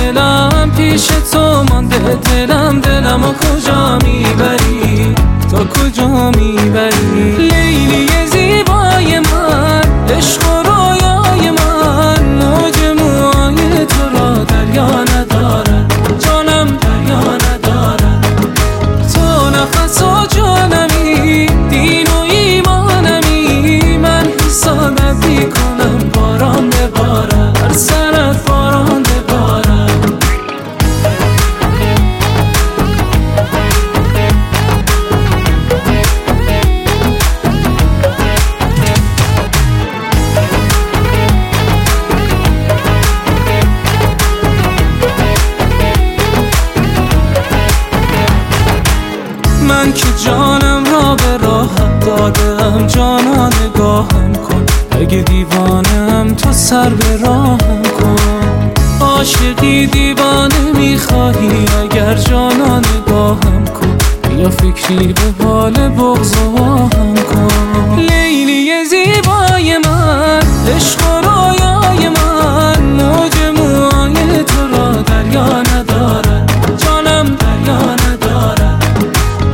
دلم پیش تو مانده دلم و کجا میبری تا کجا میبری لیلی زیبای من عشق و رویای من موج موهای تو را دریا ندارد جانم دریا ندارد تو نفس و جانمی دین و ایمانمی من حسادت میکنم باران ببارد هر سرت باران ببارد من که جانم را به راحت دادم جانا نگاهم کن اگه دیوانم تو سر به راهم کن عاشقی دیوانه میخواهی اگر جانا نگاهم کن یا فکری به حال بغض و آهم